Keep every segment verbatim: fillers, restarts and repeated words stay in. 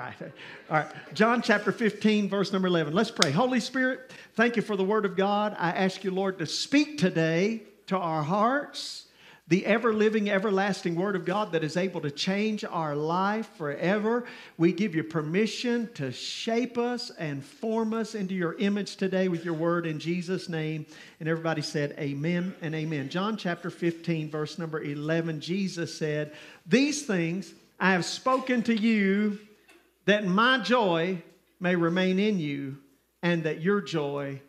right. All right. John chapter fifteen, verse number eleven. Let's pray. Holy Spirit, thank you for the word of God. I ask you, Lord, to speak today to our hearts, the ever-living, everlasting word of God that is able to change our life forever. We give you permission to shape us and form us into your image today with your word in Jesus' name. And everybody said amen and amen. John chapter fifteen, verse number eleven, Jesus said, "These things I have spoken to you, that my joy may remain in you, and that your joy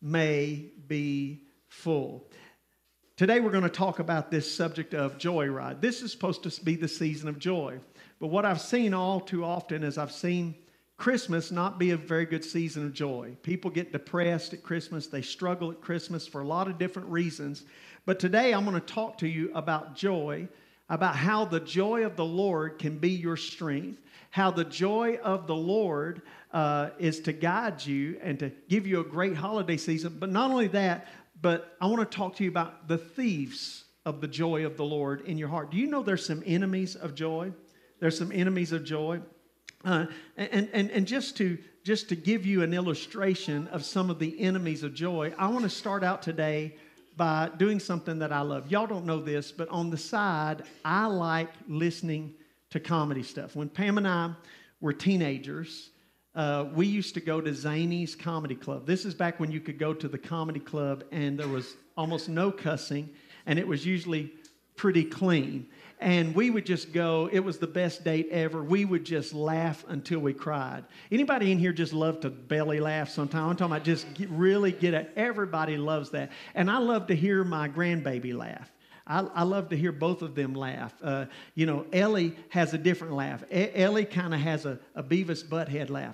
may be full." Today we're going to talk about this subject of joyride. This is supposed to be the season of joy. But what I've seen all too often is I've seen Christmas not be a very good season of joy. People get depressed at Christmas. They struggle at Christmas for a lot of different reasons. But today I'm going to talk to you about joy, about how the joy of the Lord can be your strength, how the joy of the Lord uh, is to guide you and to give you a great holiday season. But not only that, but I want to talk to you about the thieves of the joy of the Lord in your heart. Do you know there's some enemies of joy? There's some enemies of joy. Uh, and, and, and just to just to give you an illustration of some of the enemies of joy, I want to start out today by doing something that I love. Y'all don't know this, but on the side, I like listening to comedy stuff. When Pam and I were teenagers, Uh, we used to go to Zany's Comedy Club. This is back when you could go to the comedy club and there was almost no cussing, and it was usually pretty clean. And we would just go. It was the best date ever. We would just laugh until we cried. Anybody in here just love to belly laugh sometime? I'm talking about just get, really get it. Everybody loves that. And I love to hear my grandbaby laugh. I, I love to hear both of them laugh. Uh, you know, Ellie has a different laugh. E- Ellie kind of has a, a Beavis Butthead laugh.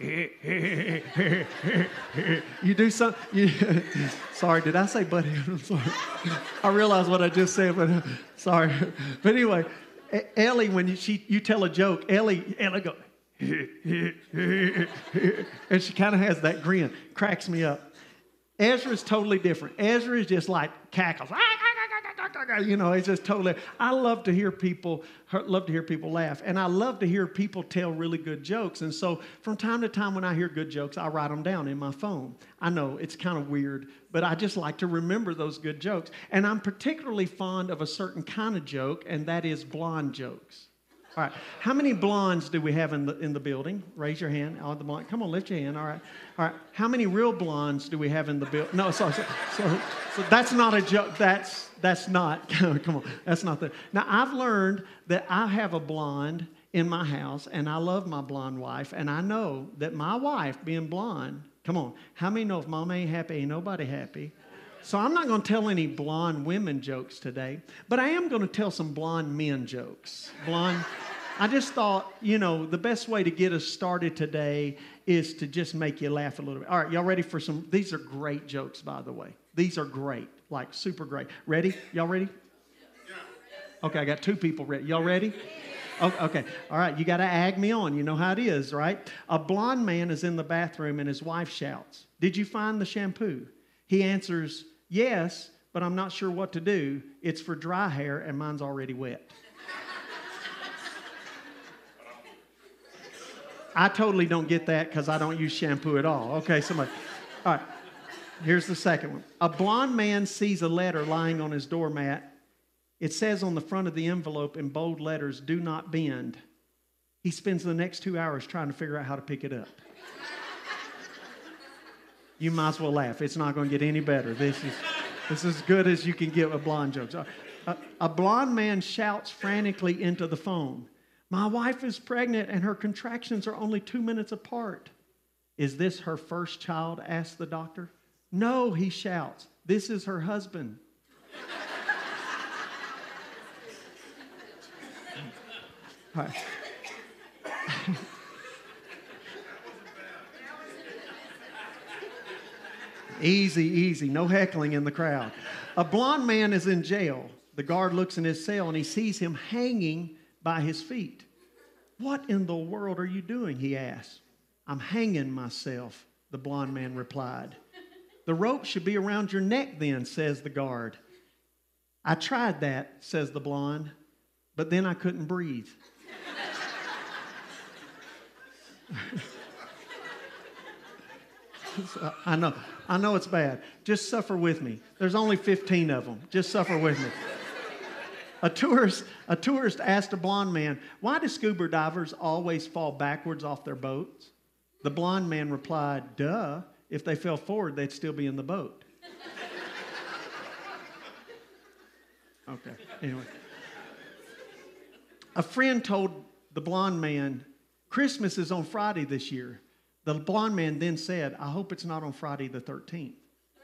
You do some. You, sorry, did I say Butthead? I'm sorry. I realize what I just said, but uh, sorry. But anyway, Ellie, when you, she you tell a joke, Ellie Ellie go, and she kind of has that grin. Cracks me up. Ezra is totally different. Ezra is just like cackles. You know, it's just totally. I love to hear people, love to hear people laugh, and I love to hear people tell really good jokes. And so, from time to time, when I hear good jokes, I write them down in my phone. I know it's kind of weird, but I just like to remember those good jokes. And I'm particularly fond of a certain kind of joke, and that is blonde jokes. All right, how many blondes do we have in the in the building? Raise your hand. All the blonde. Come on, lift your hand. All right, all right. How many real blondes do we have in the building? No, sorry. So, so, so that's not a joke. That's that's not. Come on, that's not there. Now I've learned that I have a blonde in my house, and I love my blonde wife, and I know that my wife, being blonde, come on. How many know if Mama ain't happy, ain't nobody happy? So I'm not going to tell any blonde women jokes today, but I am going to tell some blonde men jokes. Blonde, I just thought, you know, the best way to get us started today is to just make you laugh a little bit. All right, y'all ready for some? These are great jokes, by the way. These are great, like super great. Ready? Y'all ready? Okay, I got two people ready. Y'all ready? Okay, all right, you got to ag me on. You know how it is, right? A blonde man is in the bathroom and his wife shouts, "Did you find the shampoo?" He answers, "Yes, but I'm not sure what to do. It's for dry hair and mine's already wet." I totally don't get that because I don't use shampoo at all. Okay, somebody. All right, here's the second one. A blonde man sees a letter lying on his doormat. It says on the front of the envelope in bold letters, "Do not bend." He spends the next two hours trying to figure out how to pick it up. You might as well laugh. It's not going to get any better. This is this is as good as you can get with blonde jokes. A, a blonde man shouts frantically into the phone, "My wife is pregnant and her contractions are only two minutes apart." "Is this her first child?" asks the doctor. "No," he shouts. "This is her husband." All right. Easy, easy. No heckling in the crowd. A blonde man is in jail. The guard looks in his cell and he sees him hanging by his feet. "What in the world are you doing?" he asks. "I'm hanging myself," the blonde man replied. "The rope should be around your neck then," says the guard. "I tried that," says the blonde, "but then I couldn't breathe." I know, I know it's bad. Just suffer with me. There's only fifteen of them. Just suffer with me. A tourist, a tourist asked a blond man, "Why do scuba divers always fall backwards off their boats?" The blond man replied, "Duh, if they fell forward, they'd still be in the boat." Okay, anyway. A friend told the blond man, "Christmas is on Friday this year." The blond man then said, "I hope it's not on Friday the thirteenth.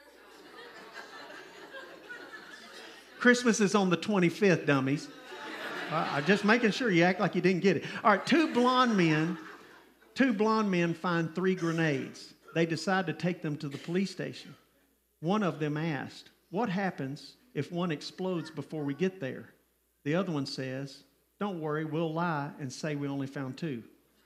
Christmas is on the twenty-fifth, dummies. Uh, I'm just making sure you act like you didn't get it. All right, two blonde men, two blonde men find three grenades. They decide to take them to the police station. One of them asked, "What happens if one explodes before we get there?" The other one says, "Don't worry, we'll lie and say we only found two."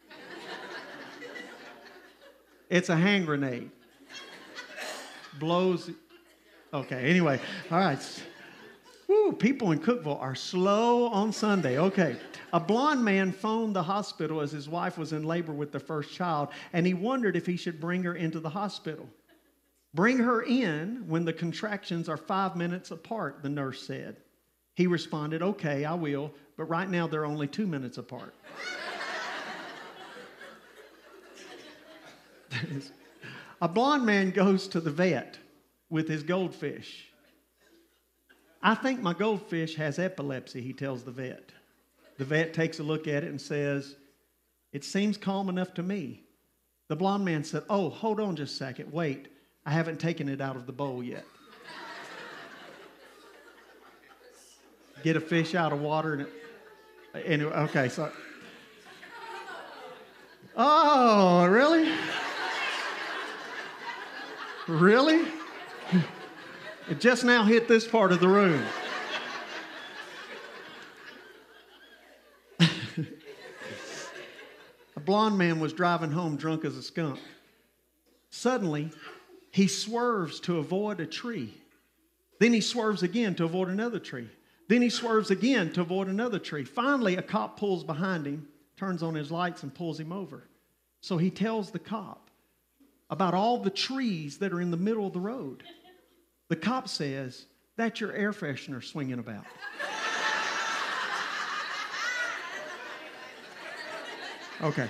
It's a hand grenade. Blows. Okay, anyway. All right. Woo, people in Cookeville are slow on Sunday. Okay. A blond man phoned the hospital as his wife was in labor with their first child, and he wondered if he should bring her into the hospital. "Bring her in when the contractions are five minutes apart," the nurse said. He responded, "Okay, I will, but right now they're only two minutes apart." A blond man goes to the vet with his goldfish. "I think my goldfish has epilepsy," he tells the vet. The vet takes a look at it and says, "It seems calm enough to me." The blond man said, "Oh, hold on just a second. Wait, I haven't taken it out of the bowl yet." Get a fish out of water and it, anyway, okay, so. Oh, really? Really? It just now hit this part of the room. A blond man was driving home drunk as a skunk. Suddenly, he swerves to avoid a tree. Then he swerves again to avoid another tree. Then he swerves again to avoid another tree. Finally, a cop pulls behind him, turns on his lights, and pulls him over. So he tells the cop about all the trees that are in the middle of the road. The cop says, "That's your air freshener swinging about." Okay.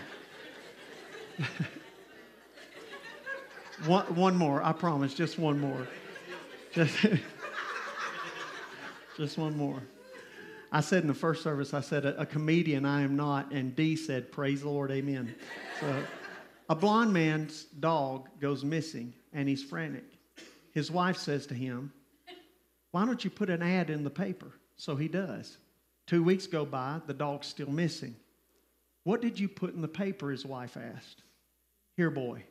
one, one more, I promise, just one more. Just, just one more. I said in the first service, I said, a, a comedian I am not, and Dee said, "Praise the Lord, amen." So, a blond man's dog goes missing, and he's frantic. His wife says to him, "Why don't you put an ad in the paper?" So he does. Two weeks go by, the dog's still missing. "What did you put in the paper?" his wife asked. "Here, boy."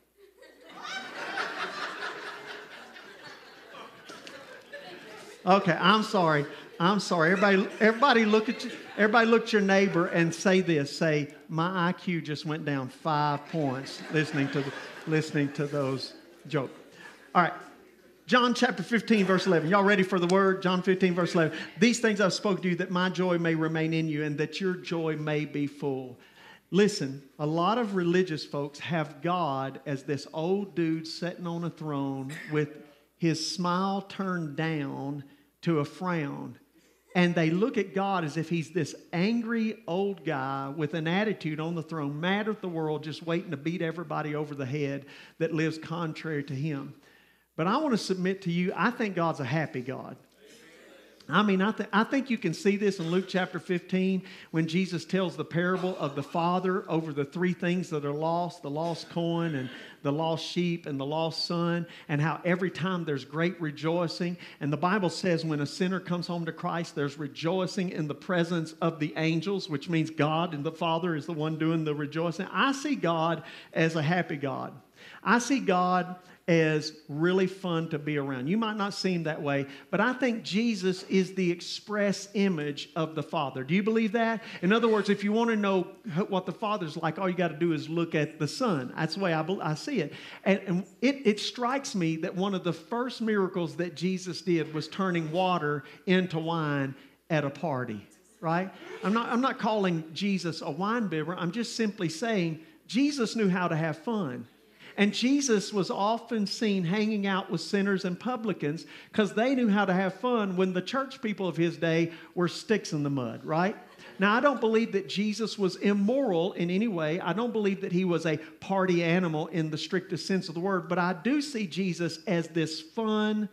Okay, I'm sorry. I'm sorry. Everybody, everybody look at you, everybody look at your neighbor and say this. Say, "My I Q just went down five points listening to the, listening to those jokes." All right. John chapter fifteen, verse eleven. Y'all ready for the word? John fifteen, verse eleven. "These things I've spoken to you, that my joy may remain in you, and that your joy may be full." Listen, a lot of religious folks have God as this old dude sitting on a throne with his smile turned down to a frown. And they look at God as if he's this angry old guy with an attitude on the throne, mad at the world, just waiting to beat everybody over the head that lives contrary to him. But I want to submit to you, I think God's a happy God. I mean, I, th- I think you can see this in Luke chapter fifteen when Jesus tells the parable of the father over the three things that are lost, the lost coin and the lost sheep and the lost son, and how every time there's great rejoicing. And the Bible says when a sinner comes home to Christ, there's rejoicing in the presence of the angels, which means God and the Father is the one doing the rejoicing. I see God as a happy God. I see God as really fun to be around. You might not see him that way, but I think Jesus is the express image of the Father. Do you believe that? In other words, if you want to know what the Father's like, all you got to do is look at the Son. That's the way I, I see it. And, and it, it strikes me that one of the first miracles that Jesus did was turning water into wine at a party, right? I'm not, I'm not calling Jesus a wine bibber. I'm just simply saying Jesus knew how to have fun. And Jesus was often seen hanging out with sinners and publicans because they knew how to have fun when the church people of his day were sticks in the mud, right? Now, I don't believe that Jesus was immoral in any way. I don't believe that he was a party animal in the strictest sense of the word. But I do see Jesus as this fun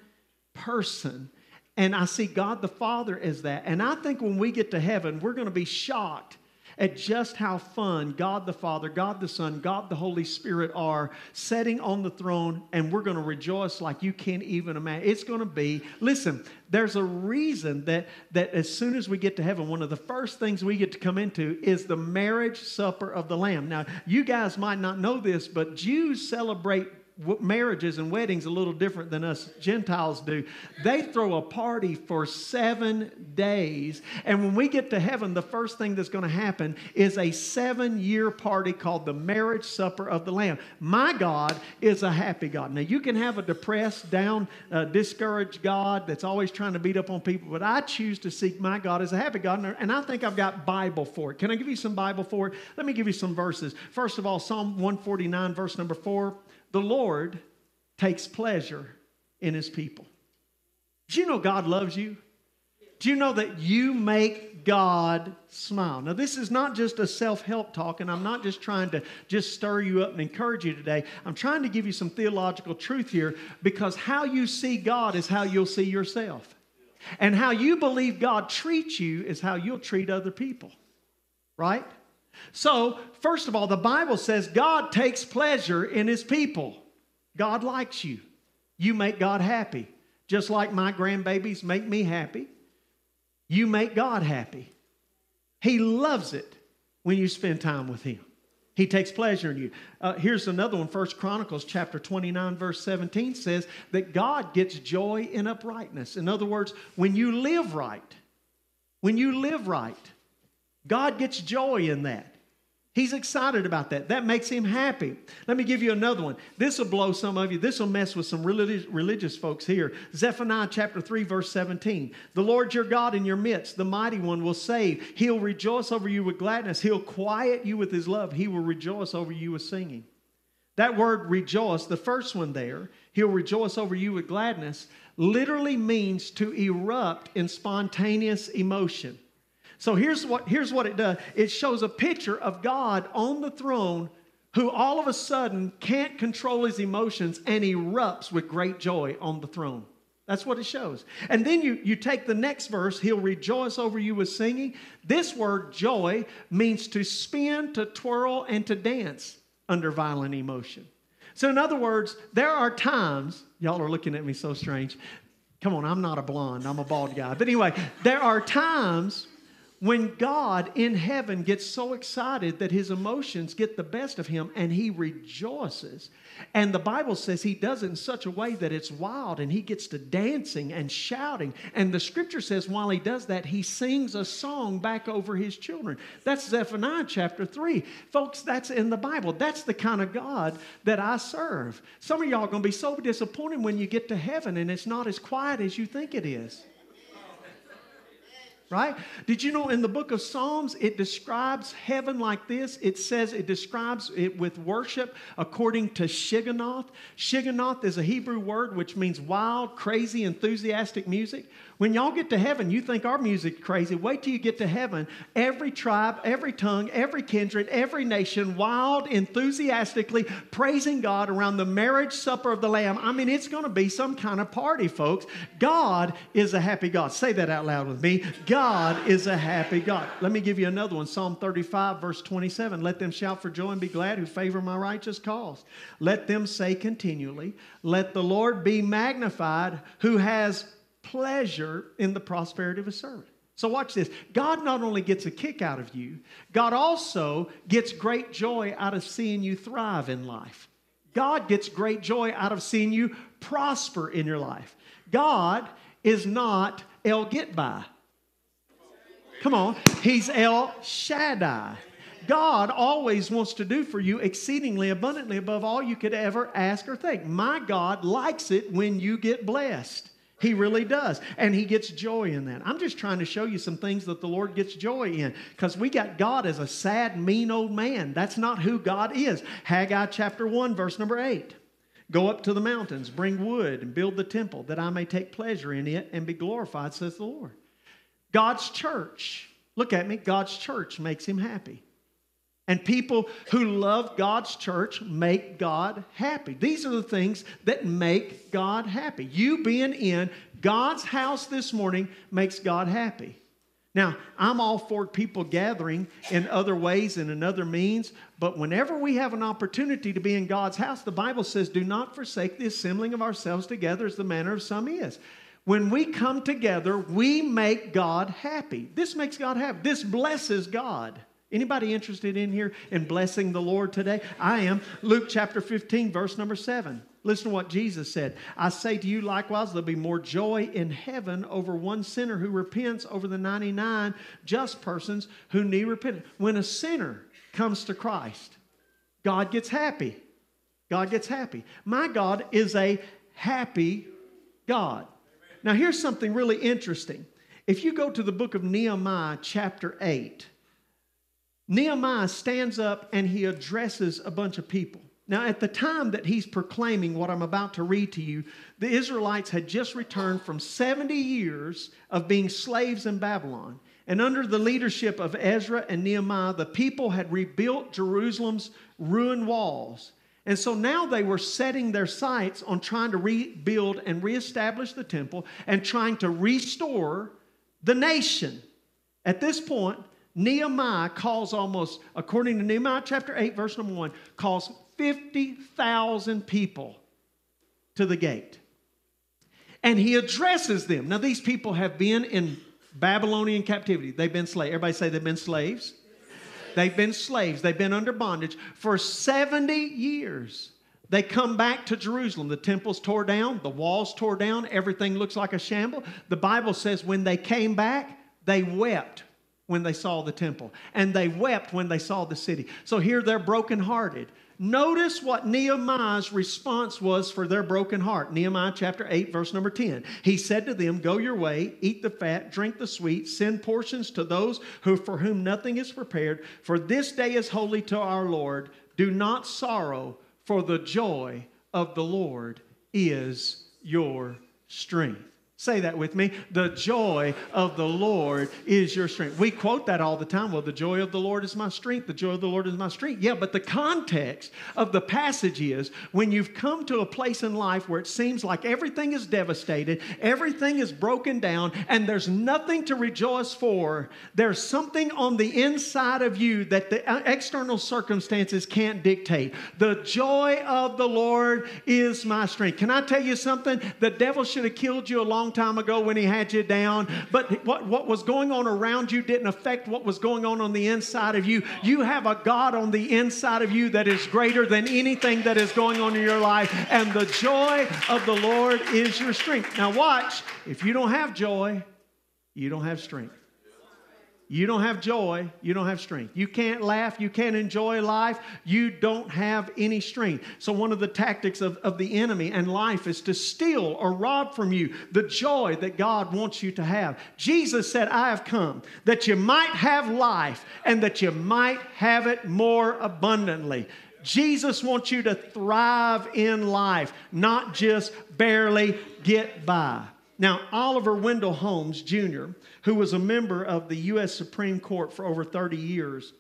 person. And I see God the Father as that. And I think when we get to heaven, we're going to be shocked at just how fun God the Father, God the Son, God the Holy Spirit are sitting on the throne, and we're going to rejoice like you can't even imagine. It's going to be, listen, there's a reason that, that as soon as we get to heaven, one of the first things we get to come into is the marriage supper of the Lamb. Now, you guys might not know this, but Jews celebrate marriages and weddings a little different than us Gentiles do. They throw a party for seven days. And when we get to heaven, the first thing that's going to happen is a seven-year party called the marriage supper of the Lamb. My God is a happy God. Now, you can have a depressed, down, uh, discouraged God that's always trying to beat up on people, but I choose to seek my God as a happy God. And I think I've got Bible for it. Can I give you some Bible for it? Let me give you some verses. First of all, Psalm one forty-nine, verse number four. The Lord takes pleasure in his people. Do you know God loves you? Do you know that you make God smile? Now, this is not just a self-help talk, and I'm not just trying to just stir you up and encourage you today. I'm trying to give you some theological truth here, because how you see God is how you'll see yourself. And how you believe God treats you is how you'll treat other people. Right? So, first of all, the Bible says God takes pleasure in his people. God likes you. You make God happy. Just like my grandbabies make me happy, you make God happy. He loves it when you spend time with him. He takes pleasure in you. Uh, here's another one. First Chronicles chapter twenty-nine, verse seventeen says that God gets joy in uprightness. In other words, when you live right, when you live right, God gets joy in that. He's excited about that. That makes him happy. Let me give you another one. This will blow some of you. This will mess with some religious, religious folks here. Zephaniah chapter three, verse seventeen. The Lord your God in your midst, the mighty one, will save. He'll rejoice over you with gladness. He'll quiet you with his love. He will rejoice over you with singing. That word rejoice, the first one there, he'll rejoice over you with gladness, literally means to erupt in spontaneous emotion. So here's what, here's what it does. It shows a picture of God on the throne who all of a sudden can't control his emotions and erupts with great joy on the throne. That's what it shows. And then you, you take the next verse, he'll rejoice over you with singing. This word joy means to spin, to twirl, and to dance under violent emotion. So in other words, there are times, y'all are looking at me so strange. Come on, I'm not a blonde, I'm a bald guy. But anyway, there are times when God in heaven gets so excited that his emotions get the best of him and he rejoices. And the Bible says he does it in such a way that it's wild, and he gets to dancing and shouting. And the scripture says while he does that, he sings a song back over his children. That's Zephaniah chapter three. Folks, that's in the Bible. That's the kind of God that I serve. Some of y'all are going to be so disappointed when you get to heaven and it's not as quiet as you think it is. Right? Did you know in the book of Psalms, it describes heaven like this? It says it describes it with worship according to Shigionoth. Shigionoth is a Hebrew word which means wild, crazy, enthusiastic music. When y'all get to heaven, you think our music's crazy. Wait till you get to heaven. Every tribe, every tongue, every kindred, every nation, wild, enthusiastically praising God around the marriage supper of the Lamb. I mean, it's going to be some kind of party, folks. God is a happy God. Say that out loud with me. God is a happy God. Let me give you another one. Psalm thirty-five, verse twenty-seven. Let them shout for joy and be glad who favor my righteous cause. Let them say continually, let the Lord be magnified who has pleasure in the prosperity of his servant. So watch this. God not only gets a kick out of you, God also gets great joy out of seeing you thrive in life. God gets great joy out of seeing you prosper in your life. God is not El Get-By. Come on. He's El Shaddai. God always wants to do for you exceedingly abundantly above all you could ever ask or think. My God likes it when you get blessed. He really does. And he gets joy in that. I'm just trying to show you some things that the Lord gets joy in. Because we got God as a sad, mean old man. That's not who God is. Haggai chapter one, verse number eight. Go up to the mountains, bring wood, and build the temple, that I may take pleasure in it and be glorified, says the Lord. God's church, look at me, God's church makes him happy. And people who love God's church make God happy. These are the things that make God happy. You being in God's house this morning makes God happy. Now, I'm all for people gathering in other ways and in other means, but whenever we have an opportunity to be in God's house, the Bible says, do not forsake the assembling of ourselves together as the manner of some is. When we come together, we make God happy. This makes God happy. This blesses God. Anybody interested in here in blessing the Lord today? I am. Luke chapter fifteen, verse number seven. Listen to what Jesus said. I say to you likewise, there'll be more joy in heaven over one sinner who repents over the ninety-nine just persons who need repentance. When a sinner comes to Christ, God gets happy. God gets happy. My God is a happy God. Now here's something really interesting. If you go to the book of Nehemiah chapter eight, Nehemiah stands up and he addresses a bunch of people. Now, at the time that he's proclaiming what I'm about to read to you, the Israelites had just returned from seventy years of being slaves in Babylon. And under the leadership of Ezra and Nehemiah, the people had rebuilt Jerusalem's ruined walls. And so now they were setting their sights on trying to rebuild and reestablish the temple and trying to restore the nation. At this point, Nehemiah calls almost, according to Nehemiah chapter eight, verse number one, calls fifty thousand people to the gate. And he addresses them. Now, these people have been in Babylonian captivity. They've been slaves. Everybody say they've been slaves. They've been slaves. They've been under bondage for seventy years. They come back to Jerusalem. The temple's tore down. The walls tore down. Everything looks like a shamble. The Bible says when they came back, they wept when they saw the temple. And they wept when they saw the city. So here they're brokenhearted. Notice what Nehemiah's response was for their broken heart. Nehemiah chapter eight, verse number ten. He said to them, go your way, eat the fat, drink the sweet, send portions to those who for whom nothing is prepared. For this day is holy to our Lord. Do not sorrow, for the joy of the Lord is your strength. Say that with me. The joy of the Lord is your strength. We quote that all the time. Well, the joy of the Lord is my strength. The joy of the Lord is my strength. Yeah, but the context of the passage is when you've come to a place in life where it seems like everything is devastated, everything is broken down, and there's nothing to rejoice for, there's something on the inside of you that the external circumstances can't dictate. The joy of the Lord is my strength. Can I tell you something? The devil should have killed you a long time ago when he had you down, but what, what was going on around you didn't affect what was going on on the inside of you. You have a God on the inside of you that is greater than anything that is going on in your life, and the joy of the Lord is your strength. Now watch, if you don't have joy, you don't have strength. You don't have joy, you don't have strength. You can't laugh, you can't enjoy life, you don't have any strength. So one of the tactics of, of the enemy and life is to steal or rob from you the joy that God wants you to have. Jesus said, I have come that you might have life and that you might have it more abundantly. Jesus wants you to thrive in life, not just barely get by. Now, Oliver Wendell Holmes, Junior, who was a member of the U S Supreme Court for over thirty years,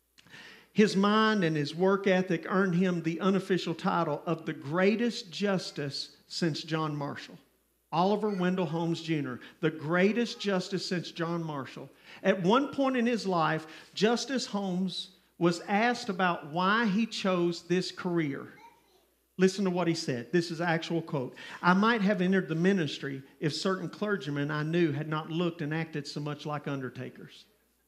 his mind and his work ethic earned him the unofficial title of the greatest justice since John Marshall. Oliver Wendell Holmes, Junior, the greatest justice since John Marshall. At one point in his life, Justice Holmes was asked about why he chose this career. Listen to what he said. This is an actual quote. I might have entered the ministry if certain clergymen I knew had not looked and acted so much like undertakers.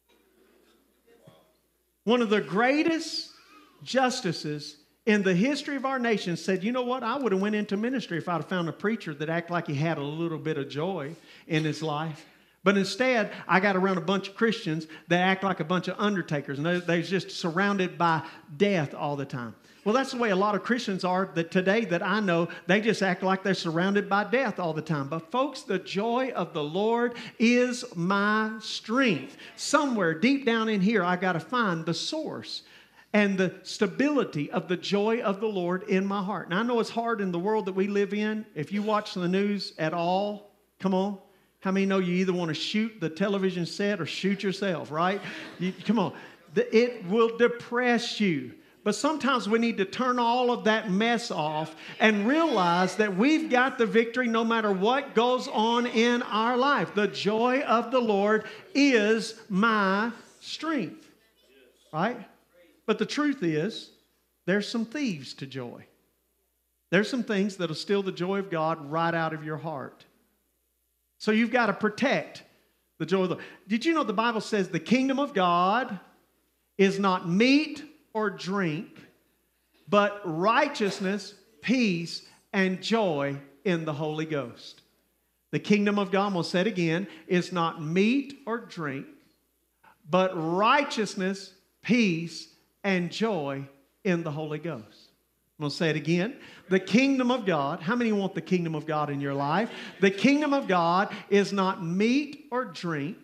One of the greatest justices in the history of our nation said, you know what? I would have went into ministry if I'd have found a preacher that acted like he had a little bit of joy in his life. But instead, I got around a bunch of Christians that act like a bunch of undertakers, and they're, they're just surrounded by death all the time. Well, that's the way a lot of Christians are that today that I know. They just act like they're surrounded by death all the time. But folks, the joy of the Lord is my strength. Somewhere deep down in here, I got to find the source and the stability of the joy of the Lord in my heart. And I know it's hard in the world that we live in. If you watch the news at all, come on. How many know you either want to shoot the television set or shoot yourself, right? You, come on. It will depress you. But sometimes we need to turn all of that mess off and realize that we've got the victory no matter what goes on in our life. The joy of the Lord is my strength, right? But the truth is, there's some thieves to joy. There's some things that'll steal the joy of God right out of your heart. So you've got to protect the joy of the Lord. Did you know the Bible says the kingdom of God is not meat or drink, but righteousness, peace, and joy in the Holy Ghost? The kingdom of God, we'll say it again, is not meat or drink, but righteousness, peace, and joy in the Holy Ghost. I'm going to say it again. The kingdom of God, how many want the kingdom of God in your life? The kingdom of God is not meat or drink,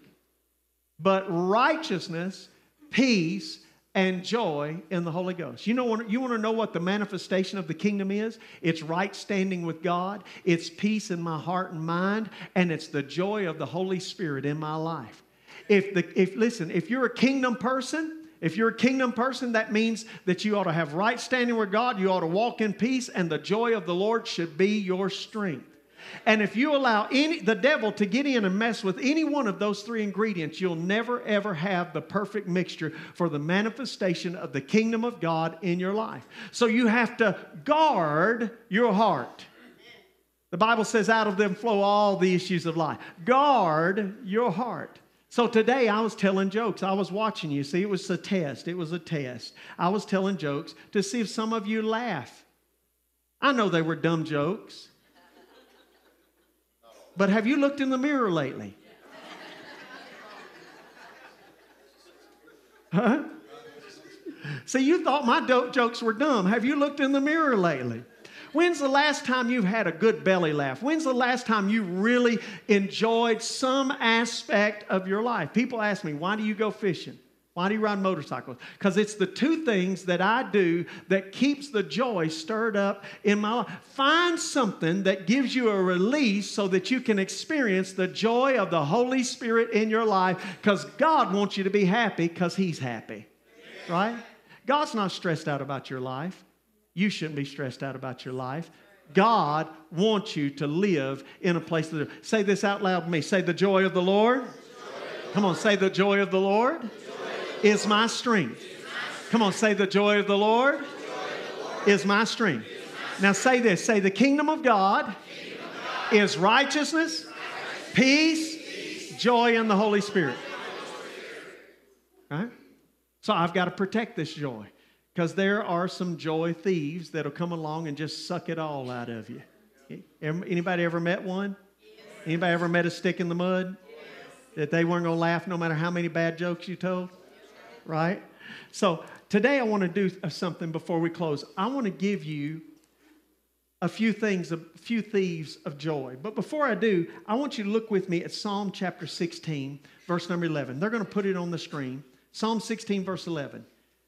but righteousness, peace, and joy in the Holy Ghost. You know, you want to know what the manifestation of the kingdom is? It's right standing with God. It's peace in my heart and mind. And it's the joy of the Holy Spirit in my life. If the, if listen, if you're a kingdom person, If you're a kingdom person, that means that you ought to have right standing with God. You ought to walk in peace, and the joy of the Lord should be your strength. And if you allow any, the devil to get in and mess with any one of those three ingredients, you'll never, ever have the perfect mixture for the manifestation of the kingdom of God in your life. So you have to guard your heart. The Bible says out of them flow all the issues of life. Guard your heart. So today I was telling jokes. I was watching you. See, it was a test. It was a test. I was telling jokes to see if some of you laugh. I know they were dumb jokes. But have you looked in the mirror lately? Huh? See, you thought my dope jokes were dumb. Have you looked in the mirror lately? When's the last time you've had a good belly laugh? When's the last time you really enjoyed some aspect of your life? People ask me, why do you go fishing? Why do you ride motorcycles? Because it's the two things that I do that keeps the joy stirred up in my life. Find something that gives you a release so that you can experience the joy of the Holy Spirit in your life, because God wants you to be happy because He's happy, right? God's not stressed out about your life. You shouldn't be stressed out about your life. God wants you to live in a place that... Say this out loud with me. Say, the joy of the Lord. Come on, say, the joy of the Lord is my strength. Come on, say, the joy of the Lord is my strength. Now say this. Say, the kingdom of God is righteousness, peace, joy in the Holy Spirit. Right? So I've got to protect this joy. Because there are some joy thieves that'll come along and just suck it all out of you. Anybody ever met one? Anybody ever met a stick in the mud? That they weren't going to laugh no matter how many bad jokes you told? Right? So today I want to do something before we close. I want to give you a few things, a few thieves of joy. But before I do, I want you to look with me at Psalm chapter sixteen, verse number eleven. They're going to put it on the screen. Psalm sixteen, verse eleven.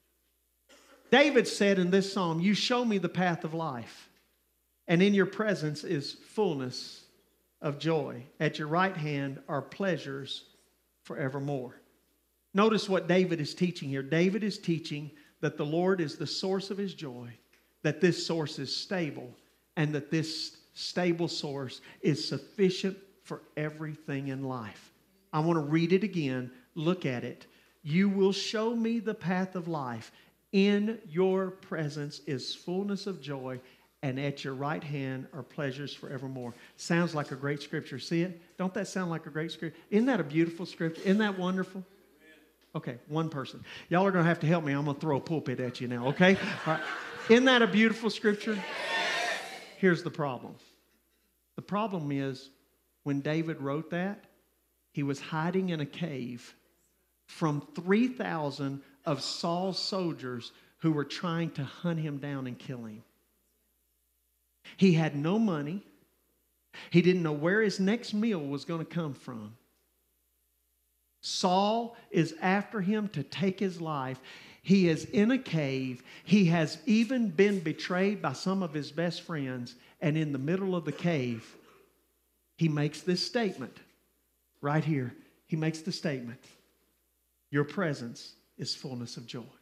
David said in this psalm, you show me the path of life, and in your presence is fullness of joy. At your right hand are pleasures forevermore. Notice what David is teaching here. David is teaching that the Lord is the source of his joy, that this source is stable, and that this stable source is sufficient for everything in life. I want to read it again. Look at it. You will show me the path of life. In your presence is fullness of joy, and at your right hand are pleasures forevermore. Sounds like a great scripture. See it? Don't that sound like a great scripture? Isn't that a beautiful scripture? Isn't that wonderful? Okay, one person. Y'all are going to have to help me. I'm going to throw a pulpit at you now, okay? All right. Isn't that a beautiful scripture? Here's the problem. The problem is when David wrote that, He was hiding in a cave from three thousand of Saul's soldiers who were trying to hunt him down and kill him. He had no money. He didn't know where his next meal was going to come from. Saul is after him to take his life. He is in a cave. He has even been betrayed by some of his best friends. And in the middle of the cave, he makes this statement. Right here, he makes the statement. Your presence is fullness of joy.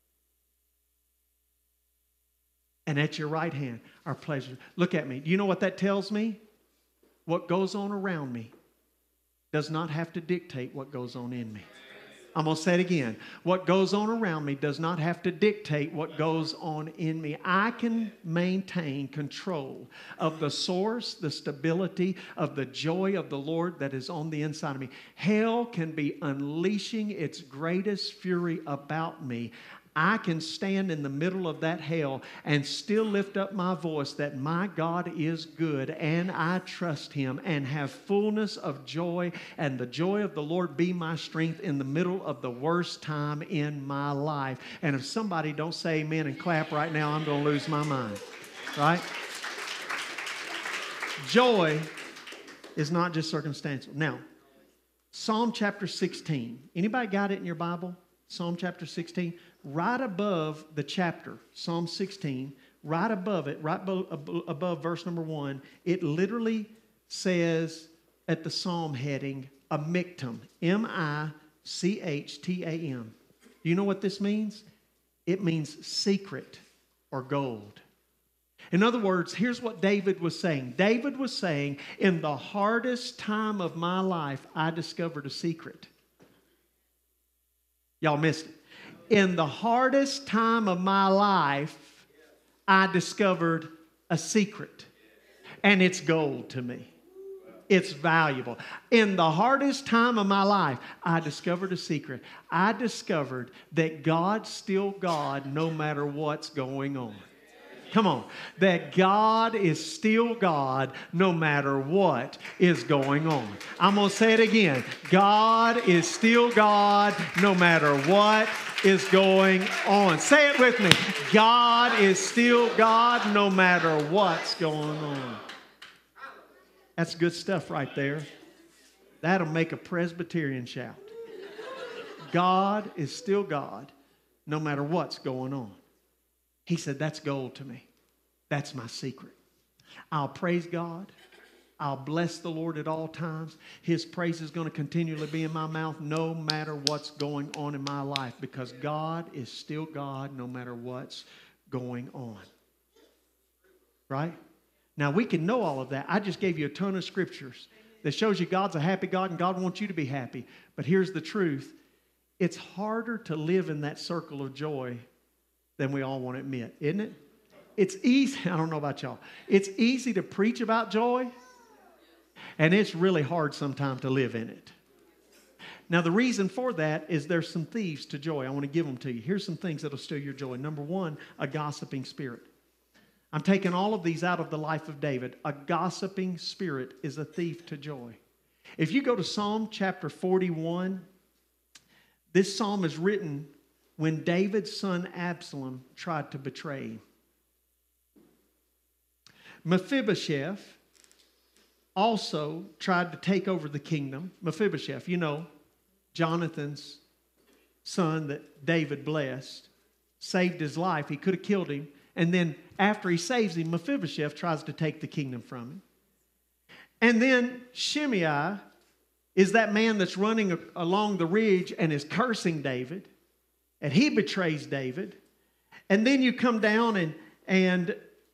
And at your right hand are pleasures. Look at me. Do you know what that tells me? What goes on around me does not have to dictate what goes on in me. I'm going to say it again. What goes on around me does not have to dictate what goes on in me. I can maintain control of the source, the stability of the joy of the Lord that is on the inside of me. Hell can be unleashing its greatest fury about me. I can stand in the middle of that hell and still lift up my voice that my God is good and I trust Him and have fullness of joy, and the joy of the Lord be my strength in the middle of the worst time in my life. And if somebody don't say amen and clap right now, I'm going to lose my mind. Right? Joy is not just circumstantial. Now, Psalm chapter sixteen. Anybody got it in your Bible? Psalm chapter sixteen. Right above the chapter, Psalm sixteen, right above it, right bo- above verse number one, it literally says at the Psalm heading, a miktam, M I C H T A M. Do you know what this means? It means secret or gold. In other words, here's what David was saying. David was saying, in the hardest time of my life, I discovered a secret. Y'all missed it. In the hardest time of my life, I discovered a secret. And it's gold to me. It's valuable. In the hardest time of my life, I discovered a secret. I discovered that God's still God no matter what's going on. Come on. That God is still God no matter what is going on. I'm going to say it again. God is still God no matter what is going on. Say it with me. God is still God no matter what's going on. That's good stuff right there. That'll make a Presbyterian shout. God is still God no matter what's going on. He said, that's gold to me. That's my secret. I'll praise God. I'll bless the Lord at all times. His praise is going to continually be in my mouth no matter what's going on in my life, because God is still God no matter what's going on. Right? Now, we can know all of that. I just gave you a ton of scriptures that shows you God's a happy God and God wants you to be happy. But here's the truth. It's harder to live in that circle of joy than we all want to admit, isn't it? It's easy. I don't know about y'all. It's easy to preach about joy, and it's really hard sometimes to live in it. Now, the reason for that is there's some thieves to joy. I want to give them to you. Here's some things that'll steal your joy. Number one, a gossiping spirit. I'm taking all of these out of the life of David. A gossiping spirit is a thief to joy. If you go to Psalm chapter forty-one, this psalm is written when David's son Absalom tried to betray him. Mephibosheth also tried to take over the kingdom. Mephibosheth, you know, Jonathan's son that David blessed, saved his life. He could have killed him. And then after he saves him, Mephibosheth tries to take the kingdom from him. And then Shimei is that man that's running along the ridge and is cursing David. And he betrays David. And then you come down and, and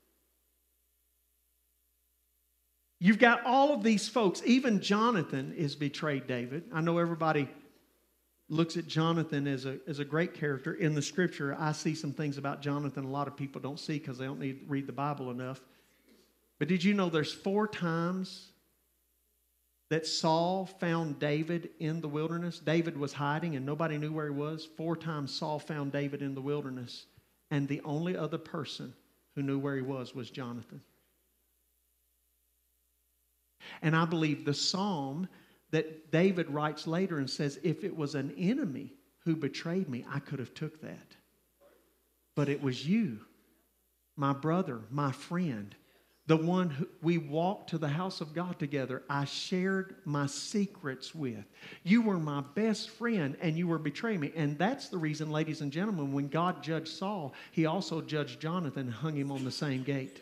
you've got all of these folks. Even Jonathan is betrayed David. I know everybody looks at Jonathan as a, as a great character. In the scripture, I see some things about Jonathan a lot of people don't see because they don't need to read the Bible enough. But did you know there's four times that Saul found David in the wilderness? David was hiding and nobody knew where he was. Four times Saul found David in the wilderness. And the only other person who knew where he was was Jonathan. And I believe the psalm that David writes later and says, if it was an enemy who betrayed me, I could have took that. But it was you, my brother, my friend, the one who we walked to the house of God together. I shared my secrets with. You were my best friend and you were betraying me. And that's the reason, ladies and gentlemen, when God judged Saul, he also judged Jonathan and hung him on the same gate.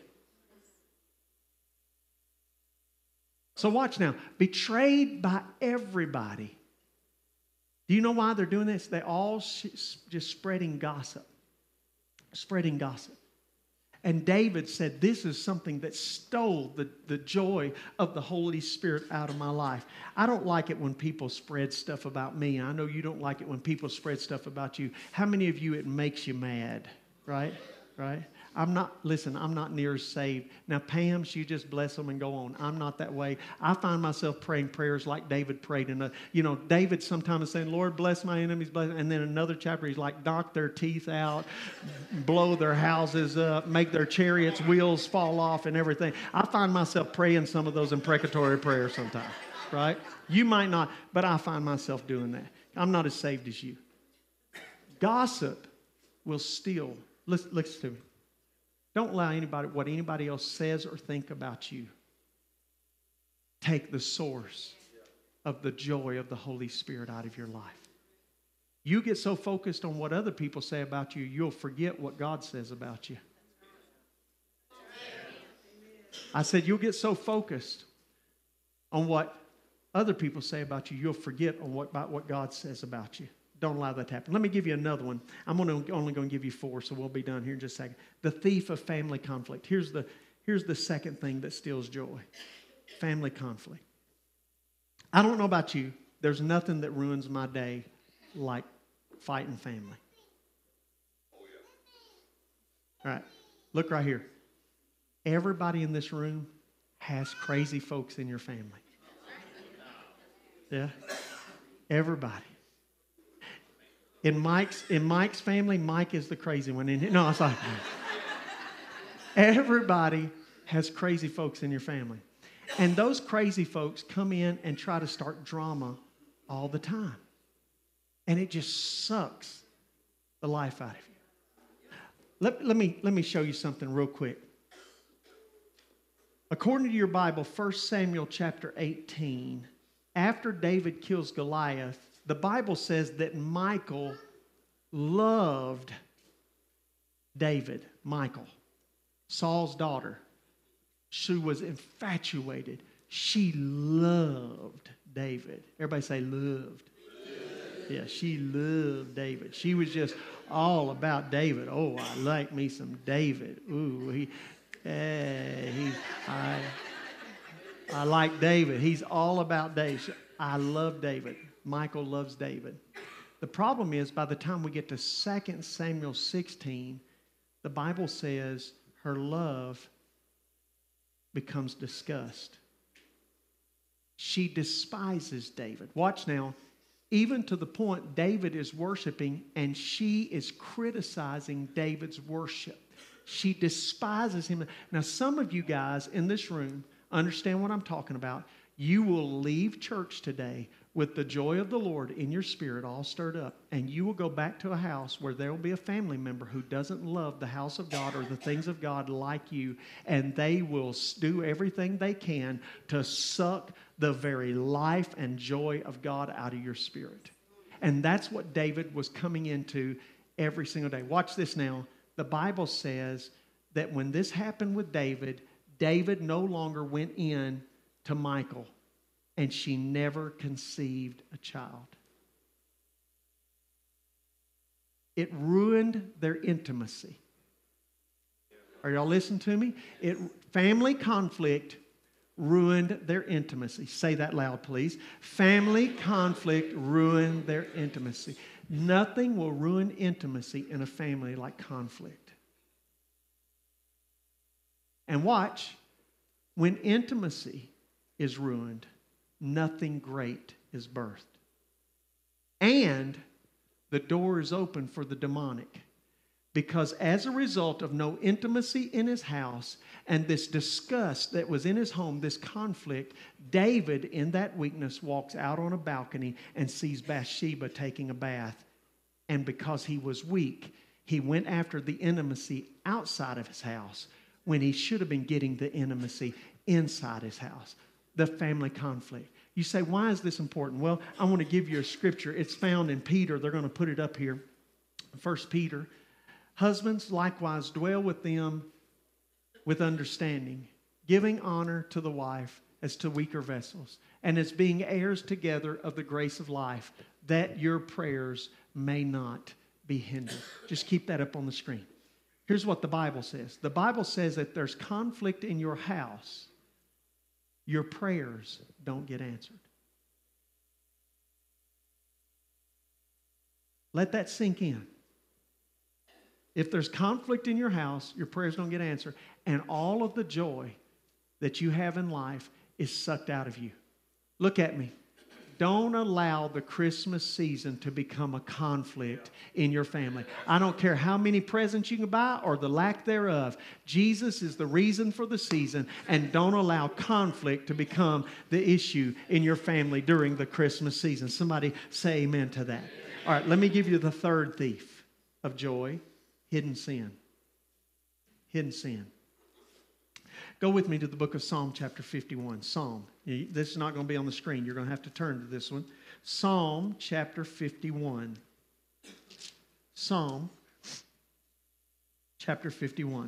So watch now. Betrayed by everybody. Do you know why they're doing this? They're all sh- just spreading gossip. Spreading gossip. And David said, this is something that stole the, the joy of the Holy Spirit out of my life. I don't like it when people spread stuff about me. I know you don't like it when people spread stuff about you. How many of you, it makes you mad, right? Right? I'm not, listen, I'm not near as saved. Now, Pam's, you just bless them and go on. I'm not that way. I find myself praying prayers like David prayed. And, you know, David sometimes is saying, Lord, bless my enemies. Bless. And then another chapter, he's like, knock their teeth out, blow their houses up, make their chariots' wheels fall off and everything. I find myself praying some of those imprecatory prayers sometimes, right? You might not, but I find myself doing that. I'm not as saved as you. Gossip will steal. Listen, listen to me. Don't allow anybody, what anybody else says or think about you, take the source of the joy of the Holy Spirit out of your life. You get so focused on what other people say about you, you'll forget what God says about you. I said you'll get so focused on what other people say about you, you'll forget on what, about what God says about you. Don't allow that to happen. Let me give you another one. I'm only going to give you four, so we'll be done here in just a second. The thief of family conflict. Here's the, here's the second thing that steals joy. Family conflict. I don't know about you. There's nothing that ruins my day like fighting family. All right. Look right here. Everybody in this room has crazy folks in your family. Yeah? Everybody. In Mike's in Mike's family, Mike is the crazy one. In no, I'm sorry. Everybody has crazy folks in your family. And those crazy folks come in and try to start drama all the time. And it just sucks the life out of you. Let, let me, let me show you something real quick. According to your Bible, First Samuel chapter eighteen, after David kills Goliath, the Bible says that Michal loved David, Michal, Saul's daughter. She was infatuated. She loved David. Everybody say loved. Yeah, she loved David. She was just all about David. Oh, I like me some David. Ooh, he, eh, he, I, I like David. He's all about David. I love David. Michal loves David. The problem is, by the time we get to Second Samuel sixteen, the Bible says her love becomes disgust. She despises David. Watch now. Even to the point David is worshiping and she is criticizing David's worship. She despises him. Now, some of you guys in this room understand what I'm talking about. You will leave church today with the joy of the Lord in your spirit all stirred up, and you will go back to a house where there will be a family member who doesn't love the house of God or the things of God like you, and they will do everything they can to suck the very life and joy of God out of your spirit. And that's what David was coming into every single day. Watch this now. The Bible says that when this happened with David, David no longer went in to Michal, and she never conceived a child. It ruined their intimacy. Are y'all listening to me? It, family conflict ruined their intimacy. Say that loud, please. Family conflict ruined their intimacy. Nothing will ruin intimacy in a family like conflict. And watch, when intimacy is ruined, nothing great is birthed. And the door is open for the demonic. Because as a result of no intimacy in his house and this disgust that was in his home, this conflict, David in that weakness walks out on a balcony and sees Bathsheba taking a bath. And because he was weak, he went after the intimacy outside of his house when he should have been getting the intimacy inside his house. The family conflict. You say, why is this important? Well, I want to give you a scripture. It's found in Peter. They're going to put it up here. First Peter. Husbands, likewise, dwell with them with understanding, giving honor to the wife as to weaker vessels, and as being heirs together of the grace of life, that your prayers may not be hindered. Just keep that up on the screen. Here's what the Bible says. The Bible says that there's conflict in your house, your prayers don't get answered. Let that sink in. If there's conflict in your house, your prayers don't get answered, and all of the joy that you have in life is sucked out of you. Look at me. Don't allow the Christmas season to become a conflict in your family. I don't care how many presents you can buy or the lack thereof. Jesus is the reason for the season, and don't allow conflict to become the issue in your family during the Christmas season. Somebody say amen to that. All right, let me give you the third thief of joy. Hidden sin. Hidden sin. Go with me to the book of Psalm chapter fifty-one. Psalm. This is not going to be on the screen. You're going to have to turn to this one. Psalm chapter fifty-one. Psalm chapter fifty-one.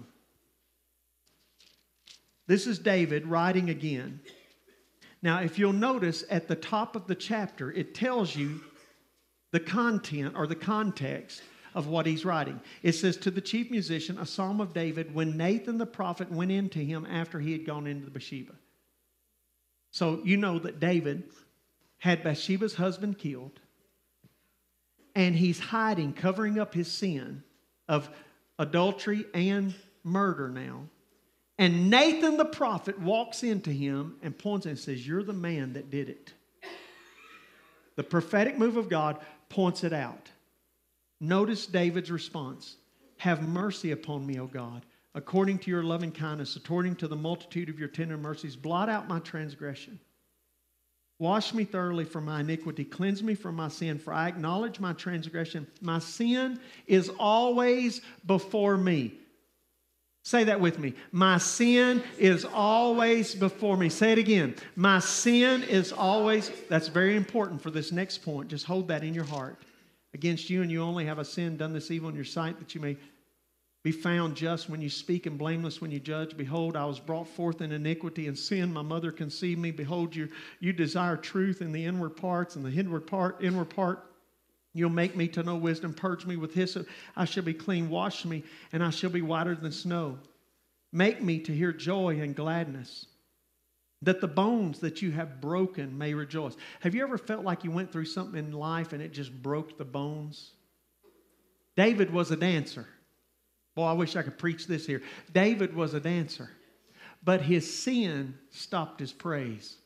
This is David writing again. Now, if you'll notice at the top of the chapter, it tells you the content or the context of what he's writing. It says, to the chief musician, a psalm of David, when Nathan the prophet went in to him after he had gone into Bathsheba. So you know that David had Bathsheba's husband killed, and he's hiding, covering up his sin of adultery and murder now. And Nathan the prophet walks into him and points and says, you're the man that did it. The prophetic move of God points it out. Notice David's response. Have mercy upon me, O God, according to your loving kindness, according to the multitude of your tender mercies. Blot out my transgression. Wash me thoroughly from my iniquity. Cleanse me from my sin, for I acknowledge my transgression. My sin is always before me. Say that with me. My sin is always before me. Say it again. My sin is always, that's very important for this next point. Just hold that in your heart. Against you, and you only have a sin done this evil in your sight, that you may be found just when you speak and blameless when you judge. Behold, I was brought forth in iniquity and sin. My mother conceived me. Behold, you, you desire truth in the inward parts, and the inward part, inward part, you'll make me to know wisdom. Purge me with hyssop. I shall be clean. Wash me, and I shall be whiter than snow. Make me to hear joy and gladness, that the bones that you have broken may rejoice. Have you ever felt like you went through something in life and it just broke the bones? David was a dancer. Boy, I wish I could preach this here. David was a dancer, but his sin stopped his praise.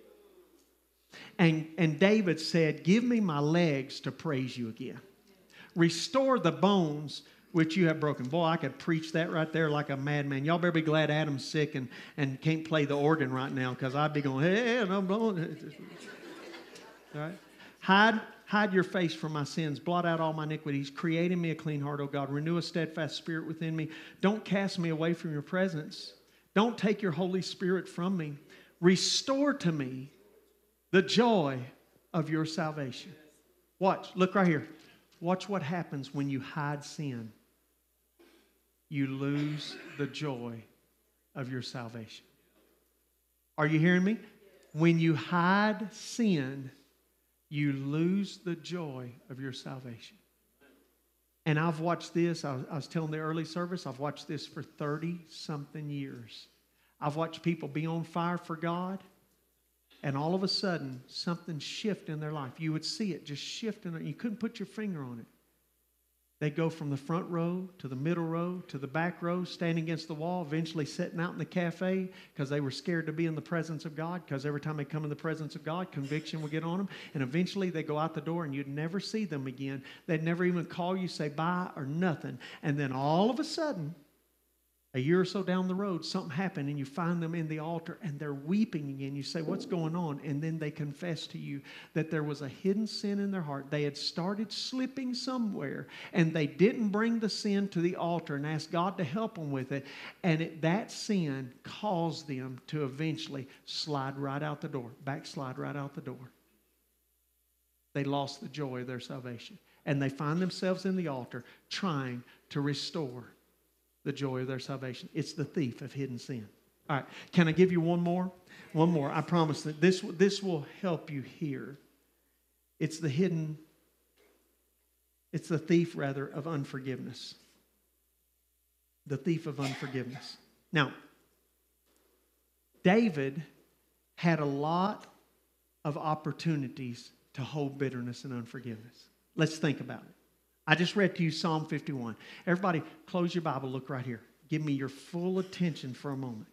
And, and David said, give me my legs to praise you again. Restore the bones which you have broken. Boy, I could preach that right there like a madman. Y'all better be glad Adam's sick and, and can't play the organ right now, because I'd be going, hey, no, no. All right? Hide, hide your face from my sins. Blot out all my iniquities. Create in me a clean heart, O God. Renew a steadfast spirit within me. Don't cast me away from your presence. Don't take your Holy Spirit from me. Restore to me the joy of your salvation. Watch. Look right here. Watch what happens when you hide sin. You lose the joy of your salvation. Are you hearing me? When you hide sin, you lose the joy of your salvation. And I've watched this. I was, I was telling the early service, I've watched this for thirty-something years. I've watched people be on fire for God, and all of a sudden, something shift in their life. You would see it just shift, and you couldn't put your finger on it. They go from the front row to the middle row to the back row, standing against the wall, eventually sitting out in the cafe because they were scared to be in the presence of God, because every time they come in the presence of God, conviction will get on them. And eventually they go out the door and you'd never see them again. They'd never even call you, say bye or nothing. And then all of a sudden, a year or so down the road, something happened and you find them in the altar and they're weeping again. You say, what's going on? And then they confess to you that there was a hidden sin in their heart. They had started slipping somewhere and they didn't bring the sin to the altar and ask God to help them with it. And it, that sin caused them to eventually slide right out the door, backslide right out the door. They lost the joy of their salvation. And they find themselves in the altar trying to restore the joy of their salvation. It's the thief of hidden sin. All right, can I give you one more? One more. I promise that this, this will help you here. It's the hidden, it's the thief, rather, of unforgiveness. The thief of unforgiveness. Now, David had a lot of opportunities to hold bitterness and unforgiveness. Let's think about it. I just read to you Psalm fifty-one. Everybody, close your Bible. Look right here. Give me your full attention for a moment.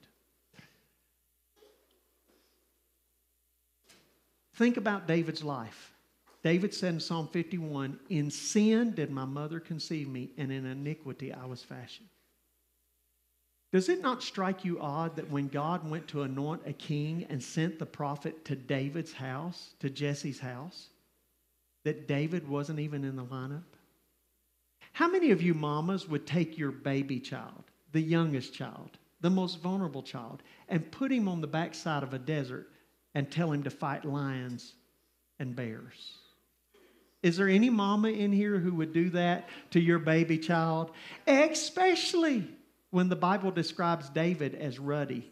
Think about David's life. David said in Psalm fifty-one, in sin did my mother conceive me, and in iniquity I was fashioned. Does it not strike you odd that when God went to anoint a king and sent the prophet to David's house, to Jesse's house, that David wasn't even in the lineup? How many of you mamas would take your baby child, the youngest child, the most vulnerable child, and put him on the backside of a desert and tell him to fight lions and bears? Is there any mama in here who would do that to your baby child? Especially when the Bible describes David as ruddy.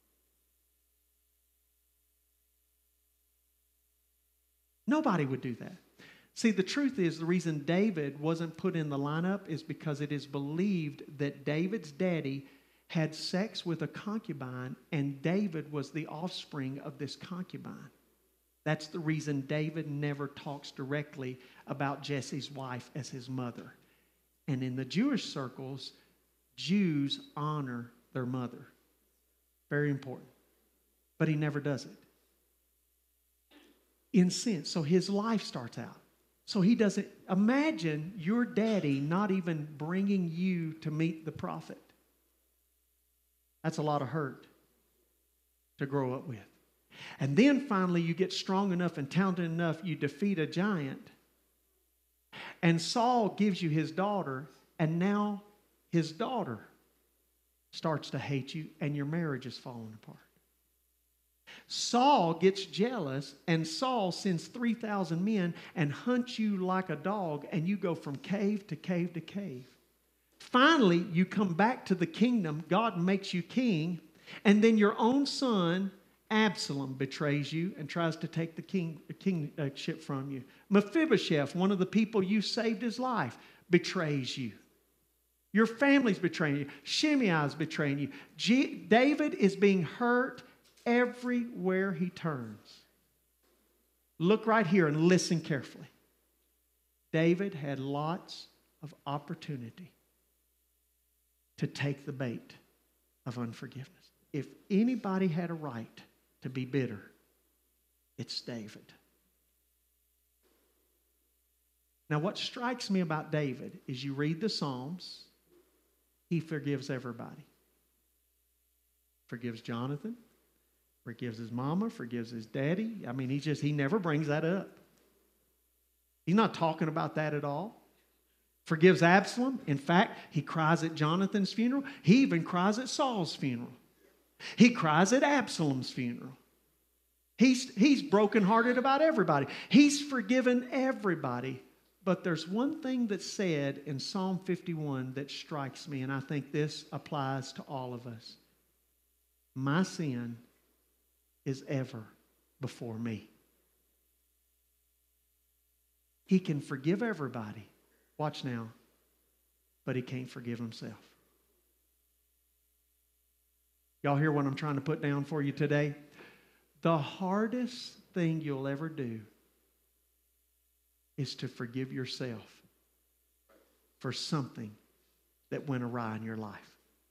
Nobody would do that. See, the truth is, the reason David wasn't put in the lineup is because it is believed that David's daddy had sex with a concubine, and David was the offspring of this concubine. That's the reason David never talks directly about Jesse's wife as his mother. And in the Jewish circles, Jews honor their mother. Very important. But he never does it. In sin. So his life starts out. So he doesn't, imagine your daddy not even bringing you to meet the prophet. That's a lot of hurt to grow up with. And then finally you get strong enough and talented enough, you defeat a giant. And Saul gives you his daughter, and now his daughter starts to hate you, and your marriage is falling apart. Saul gets jealous, and Saul sends three thousand men and hunts you like a dog, and you go from cave to cave to cave. Finally, you come back to the kingdom. God makes you king, and then your own son, Absalom, betrays you and tries to take the king, kingship from you. Mephibosheth, one of the people you saved his life, betrays you. Your family's betraying you. Shimei's betraying you. G- David is being hurt everywhere he turns. Look right here and listen carefully. David had lots of opportunity to take the bait of unforgiveness. If anybody had a right to be bitter, it's David. Now, what strikes me about David is you read the Psalms, he forgives everybody. Forgives Jonathan, forgives his mama, forgives his daddy. I mean, he just, he never brings that up. He's not talking about that at all. Forgives Absalom. In fact, he cries at Jonathan's funeral. He even cries at Saul's funeral. He cries at Absalom's funeral. He's, he's brokenhearted about everybody. He's forgiven everybody. But there's one thing that's said in Psalm fifty-one that strikes me, and I think this applies to all of us. My sin is ever before me. He can forgive everybody. Watch now. But he can't forgive himself. Y'all hear what I'm trying to put down for you today? The hardest thing you'll ever do is to forgive yourself. for something that went awry in your life.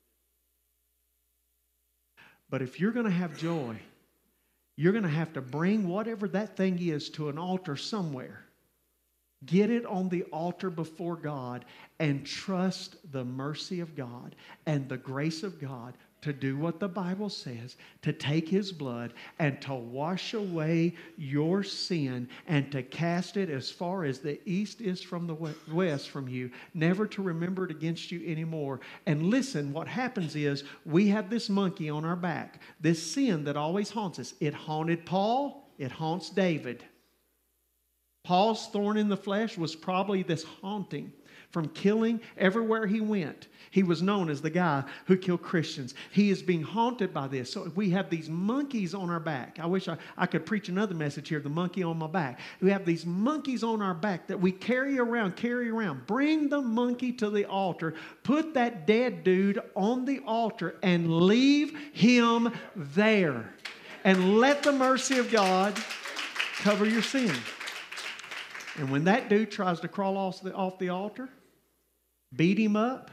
But if you're going to have joy, you're going to have to bring whatever that thing is to an altar somewhere. Get it on the altar before God and trust the mercy of God and the grace of God to do what the Bible says, to take His blood and to wash away your sin and to cast it as far as the east is from the west from you, never to remember it against you anymore. And listen, what happens is we have this monkey on our back, this sin that always haunts us. It haunted Paul, it haunts David. Paul's thorn in the flesh was probably this haunting from killing everywhere he went. He was known as the guy who killed Christians. He is being haunted by this. So we have these monkeys on our back. I wish I, I could preach another message here, the monkey on my back. We have these monkeys on our back that we carry around, carry around. Bring the monkey to the altar. Put that dead dude on the altar and leave him there. And let the mercy of God cover your sin. And when that dude tries to crawl off the, off the altar, beat him up.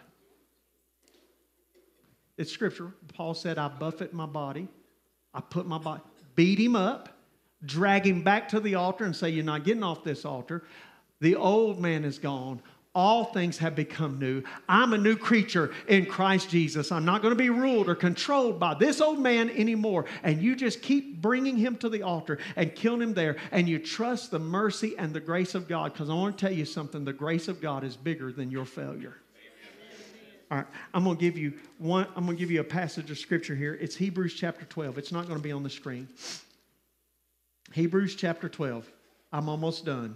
It's scripture. Paul said, I buffet my body. I put my body, beat him up, drag him back to the altar and say, you're not getting off this altar. The old man is gone. All things have become new. I'm a new creature in Christ Jesus. I'm not going to be ruled or controlled by this old man anymore. And you just keep bringing him to the altar and killing him there. And you trust the mercy and the grace of God. Because I want to tell you something. The grace of God is bigger than your failure. All right, I'm going to give you one. I'm going to give you a passage of scripture here. It's Hebrews chapter twelve. It's not going to be on the screen. Hebrews chapter twelve. I'm almost done.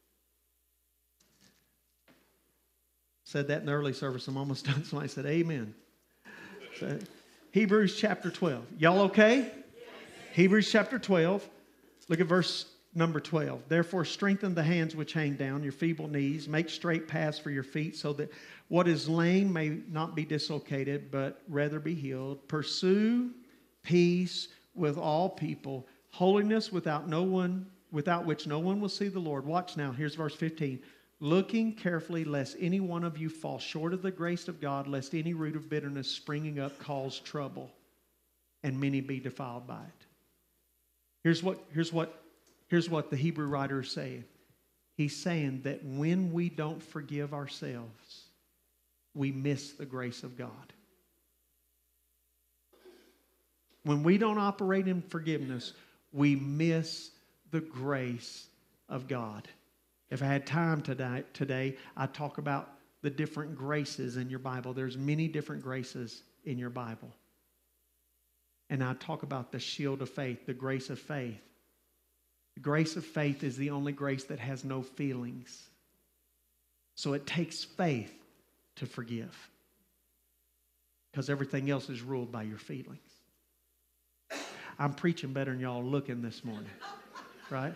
Said that in the early service. I'm almost done. Somebody said amen. So, Hebrews chapter twelve. Y'all okay? Yes. Hebrews chapter twelve. Look at verse number twelve. Therefore strengthen the hands which hang down, your feeble knees. Make straight paths for your feet, so that what is lame may not be dislocated, but rather be healed. Pursue peace with all people, holiness without no one, without which no one will see the Lord. Watch now. Here's verse fifteen. Looking carefully, lest any one of you fall short of the grace of God, lest any root of bitterness springing up cause trouble, and many be defiled by it. Here's what, here's what, here's what the Hebrew writer is saying. He's saying that when we don't forgive ourselves, we miss the grace of God. When we don't operate in forgiveness, we miss the grace of God. If I had time today, today, I'd talk about the different graces in your Bible. There's many different graces in your Bible. And I talk about the shield of faith, the grace of faith. The grace of faith is the only grace that has no feelings. So it takes faith to forgive. Because everything else is ruled by your feelings. I'm preaching better than y'all looking this morning. Right?